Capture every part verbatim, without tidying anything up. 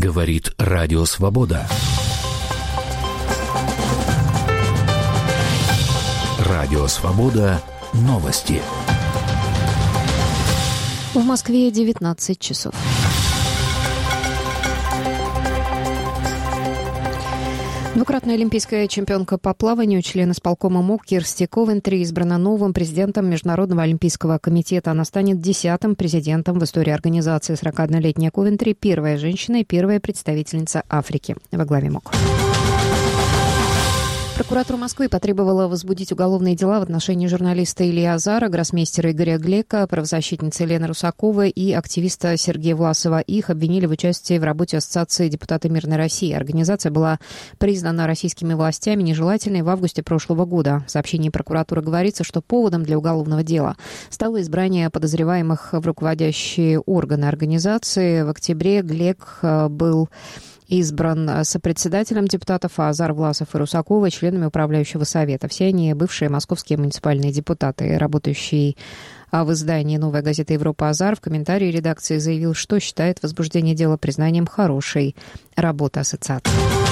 Говорит Радио Свобода. Радио Свобода. Новости. В Москве девятнадцать часов. Двукратная олимпийская чемпионка по плаванию, член исполкома МОК Кирсти Ковентри избрана новым президентом Международного олимпийского комитета. Она станет десятым президентом в истории организации. сорокаоднолетняя Ковентри – первая женщина и первая представительница Африки во главе МОК. Прокуратура Москвы потребовала возбудить уголовные дела в отношении журналиста Ильи Азара, гроссмейстера Игоря Глека, правозащитницы Лены Русаковой и активиста Сергея Власова. Их обвинили в участии в работе Ассоциации депутаты Мирной России. Организация была признана российскими властями нежелательной в августе прошлого года. В сообщении прокуратуры говорится, что поводом для уголовного дела стало избрание подозреваемых в руководящие органы организации. В октябре Глек был избран сопредседателем депутатов, а Азар, Власов и Русакова членами управляющего совета. Все они бывшие московские муниципальные депутаты. Работающий в издании «Новая газета Европа» Азар в комментарии редакции заявил, что считает возбуждение дела признанием хорошей работы ассоциации.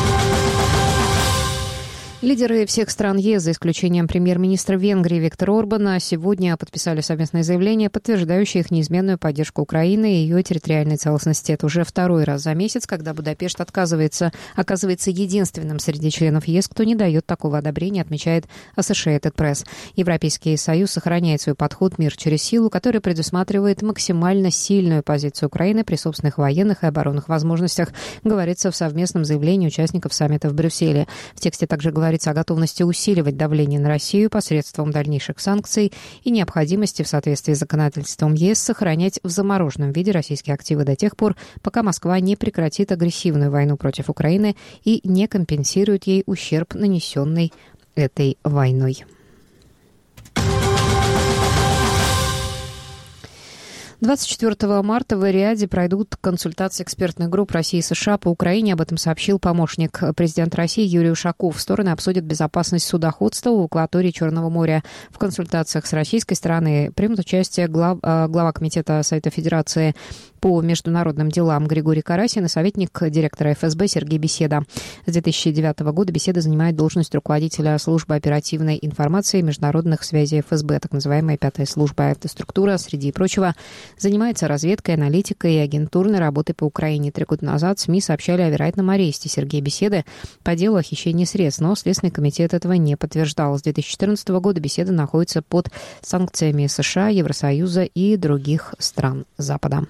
Лидеры всех стран ЕС, за исключением премьер-министра Венгрии Виктора Орбана, сегодня подписали совместное заявление, подтверждающее их неизменную поддержку Украины и ее территориальной целостности. Это уже второй раз за месяц, когда Будапешт отказывается, оказывается единственным среди членов ЕС, кто не дает такого одобрения, отмечает Associated Press. Европейский Союз сохраняет свой подход «Мир через силу», который предусматривает максимально сильную позицию Украины при собственных военных и оборонных возможностях, говорится в совместном заявлении участников саммита в Брюсселе. В тексте также говорится о готовности усиливать давление на Россию посредством дальнейших санкций и необходимости в соответствии с законодательством ЕС сохранять в замороженном виде российские активы до тех пор, пока Москва не прекратит агрессивную войну против Украины и не компенсирует ей ущерб, нанесенный этой войной. двадцать четвёртого марта в Риаде пройдут консультации экспертных групп России и США по Украине. Об этом сообщил помощник президента России Юрий Ушаков. Стороны обсудят безопасность судоходства в акватории Черного моря. В консультациях с российской стороны примут участие глав, глава комитета Совета Федерации по международным делам Григорий Карасин и советник директора эф эс бэ Сергей Беседа. С две тысячи девятого года Беседа занимает должность руководителя службы оперативной информации и международных связей эф эс бэ, так называемая пятая служба. Эта структура, среди прочего, занимается разведкой, аналитикой и агентурной работой по Украине. Три года назад СМИ сообщали о вероятном аресте Сергея Беседы по делу о хищении средств, но Следственный комитет этого не подтверждал. С две тысячи четырнадцатого года Беседа находится под санкциями США, Евросоюза и других стран Запада.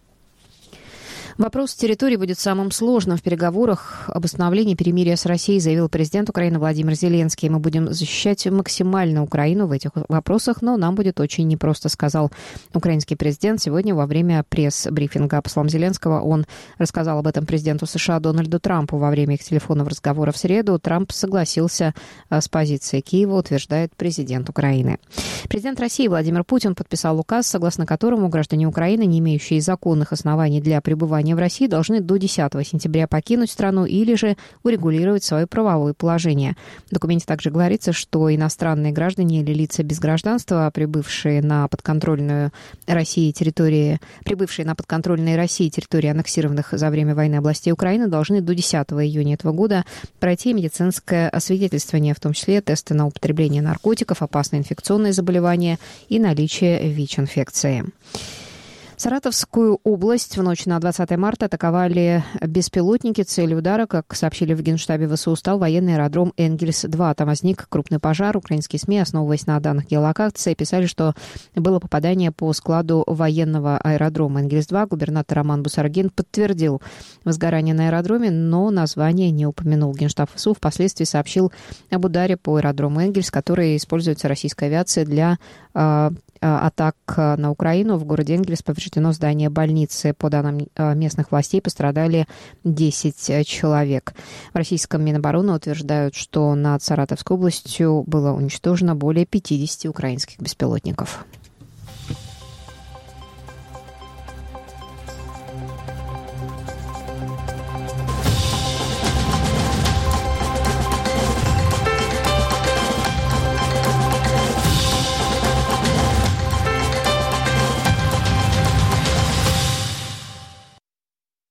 Вопрос территории будет самым сложным в переговорах об установлении перемирия с Россией, заявил президент Украины Владимир Зеленский. Мы будем защищать максимально Украину в этих вопросах, но нам будет очень непросто, сказал украинский президент сегодня во время пресс-брифинга. По словам Зеленского, он рассказал об этом президенту США Дональду Трампу во время их телефонного разговора в среду. Трамп согласился с позицией Киева, утверждает президент Украины. Президент России Владимир Путин подписал указ, согласно которому граждане Украины, не имеющие законных оснований для пребывания в России, должны до десятого сентября покинуть страну или же урегулировать свое правовое положение. В документе также говорится, что иностранные граждане или лица без гражданства, прибывшие на подконтрольную России территории, прибывшие на подконтрольные России территории аннексированных за время войны областей Украины, должны до десятого июня этого года пройти медицинское освидетельствование, в том числе тесты на употребление наркотиков, опасные инфекционные заболевания и наличие ВИЧ-инфекции. Саратовскую область в ночь на двадцатое марта атаковали беспилотники. Целью удара, как сообщили в Генштабе ВСУ, стал военный аэродром Энгельс-два. Там возник крупный пожар. Украинские СМИ, основываясь на данных геолокации, писали, что было попадание по складу военного аэродрома Энгельс-два. Губернатор Роман Бусаргин подтвердил возгорание на аэродроме, но название не упомянул. Генштаб ВСУ впоследствии сообщил об ударе по аэродрому Энгельс, который используется российской авиацией для э, атак на Украину. В городе Энгельс повреждено здание больницы. По данным местных властей, пострадали десять человек. В российском Минобороны утверждают, что над Саратовской областью было уничтожено более пятьдесят украинских беспилотников.